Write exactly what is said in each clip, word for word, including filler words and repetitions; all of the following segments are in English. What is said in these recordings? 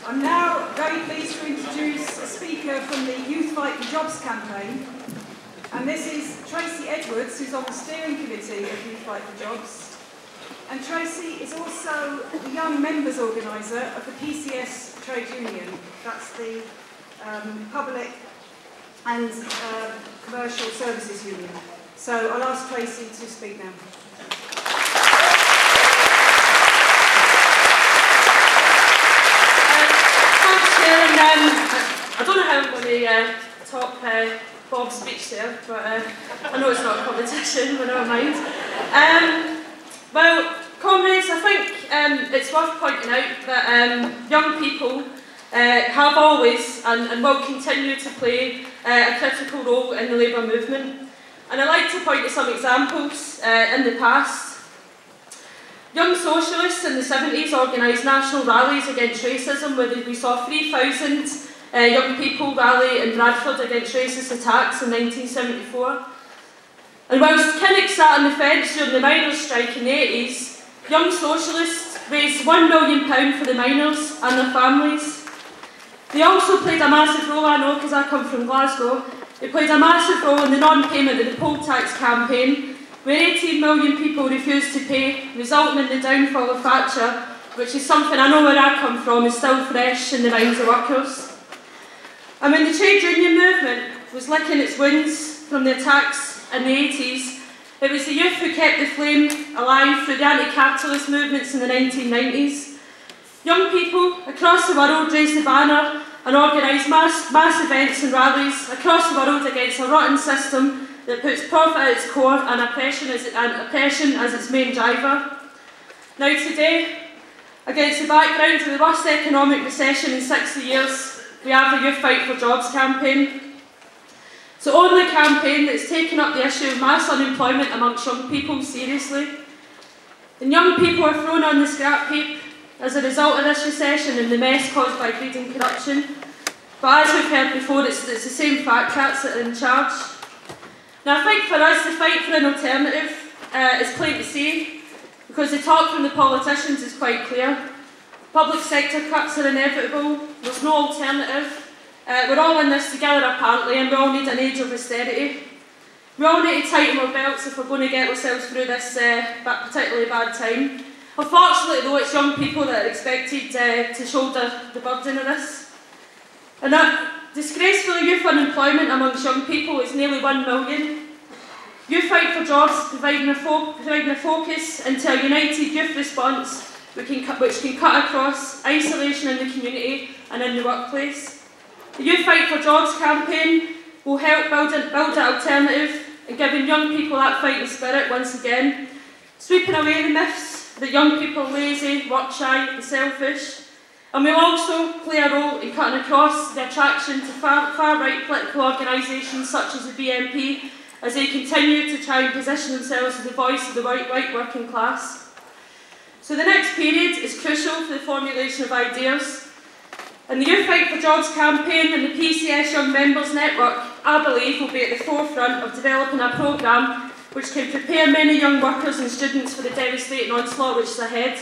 I'm now very pleased to introduce a speaker from the Youth Fight for Jobs campaign. And this is Tracy Edwards, who's on the steering committee of Youth Fight for Jobs. And Tracy is also the Young Members Organiser of the P C S Trade Union. That's the um, Public and uh, Commercial Services Union. So I'll ask Tracy to speak now. And, um, I don't know how I'm going to uh, top uh, Bob's speech there, but uh, I know it's not a competition, but never mind. Um, well, comrades, I think um, it's worth pointing out that um, young people uh, have always and, and will continue to play uh, a critical role in the labour movement. And I'd like to point to some examples uh, in the past. Young socialists in the seventies organised national rallies against racism, where we saw three thousand uh, young people rally in Bradford against racist attacks in nineteen seventy-four. And whilst Kinnock sat on the fence during the miners' strike in the eighties, young socialists raised one million pounds for the miners and their families. They also played a massive role, I know because I come from Glasgow, they played a massive role in the non-payment of the poll tax campaign, where eighteen million people refused to pay, resulting in the downfall of Thatcher, which is something I know where I come from is still fresh in the minds of workers. And when the trade union movement was licking its wounds from the attacks in the eighties, it was the youth who kept the flame alive through the anti-capitalist movements in the nineteen nineties. Young people across the world raised the banner and organised mass, mass events and rallies across the world against a rotten system that puts profit at its core and oppression as, and oppression as its main driver. Now today, against the background of the worst economic recession in sixty years, we have the Youth Fight for Jobs campaign. So on the campaign that's taken up the issue of mass unemployment amongst young people seriously. And young people are thrown on the scrap heap as a result of this recession and the mess caused by greed and corruption. But as we've heard before, it's, it's the same fat cats that are in charge. Now I think for us, the fight for an alternative uh, is plain to see, because the talk from the politicians is quite clear. Public sector cuts are inevitable, there's no alternative. Uh, we're all in this together apparently, and we all need an age of austerity. We all need to tighten our belts if we're going to get ourselves through this uh, particularly bad time. Unfortunately though, it's young people that are expected uh, to shoulder the burden of this. And that disgraceful youth unemployment amongst young people is nearly one million. Youth Fight for Jobs providing a, fo providing a focus into a united youth response which can, which can cut across isolation in the community and in the workplace. The Youth Fight for Jobs campaign will help build, a, build an alternative and giving young people that fighting spirit once again, sweeping away the myths that young people are lazy, work shy and selfish. And we'll also play a role in cutting across the attraction to far, far-right political organisations such as the B N P as they continue to try and position themselves as the voice of the white, white working class. So the next period is crucial for the formulation of ideas. And the Youth Fight for Jobs campaign and the P C S Young Members Network, I believe, will be at the forefront of developing a programme which can prepare many young workers and students for the devastating onslaught which is ahead.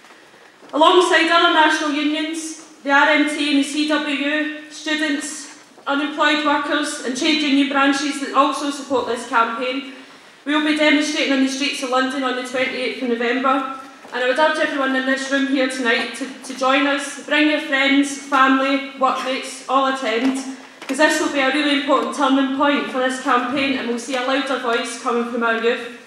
Alongside other national unions, the R M T and the C W U, students, unemployed workers and trade union branches that also support this campaign, we will be demonstrating on the streets of London on the twenty-eighth of November. And I would urge everyone in this room here tonight to, to join us. Bring your friends, family, workmates, all attend, because this will be a really important turning point for this campaign and we'll see a louder voice coming from our youth.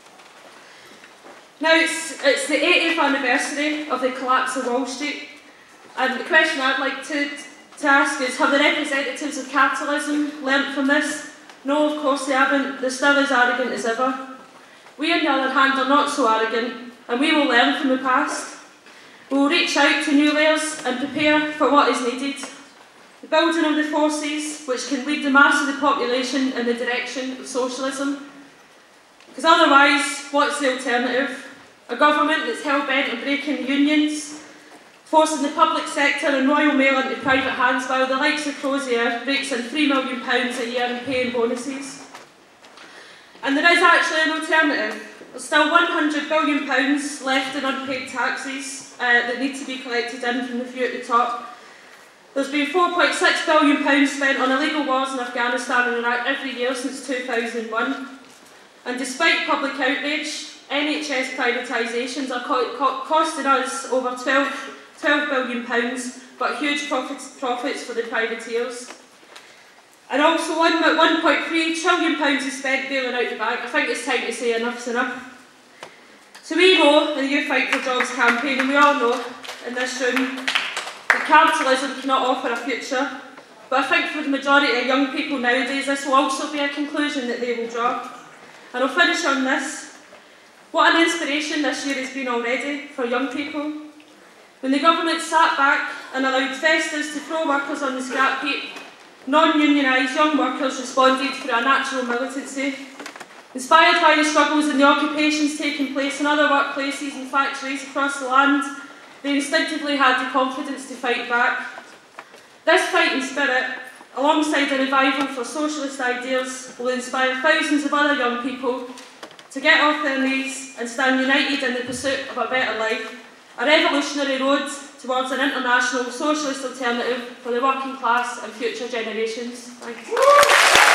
Now it's, it's the eightieth anniversary of the collapse of Wall Street, and the question I'd like to, to ask is, have the representatives of capitalism learnt from this? No, of course they haven't. They're still as arrogant as ever. We on the other hand are not so arrogant, and we will learn from the past. We will reach out to new layers and prepare for what is needed. The building of the forces which can lead the mass of the population in the direction of socialism. Because otherwise, what's the alternative? A government that's hell-bent on breaking unions, forcing the public sector and Royal Mail into private hands while the likes of Crozier rakes in three million pounds a year in pay and bonuses. And there is actually an alternative. There's still one hundred billion pounds left in unpaid taxes uh, that need to be collected in from the few at the top. There's been four point six billion pounds spent on illegal wars in Afghanistan and Iraq every year since two thousand one. And despite public outrage, N H S privatisations are co co costing us over twelve billion pounds, but huge profits, profits for the privateers. And also one point three trillion pounds is spent bailing out the bank. I think it's time to say enough's enough. So we know in the Youth Fight for Jobs campaign, and we all know in this room, that capitalism cannot offer a future. But I think for the majority of young people nowadays, this will also be a conclusion that they will draw. And I'll finish on this. What an inspiration this year has been already for young people. When the government sat back and allowed Festus to throw workers on the scrap heap, non-unionised young workers responded through a natural militancy. Inspired by the struggles and the occupations taking place in other workplaces and factories across the land, they instinctively had the confidence to fight back. This fighting spirit, alongside a revival for socialist ideas, will inspire thousands of other young people to get off their knees and stand united in the pursuit of a better life, a revolutionary road towards an international socialist alternative for the working class and future generations. Thank you.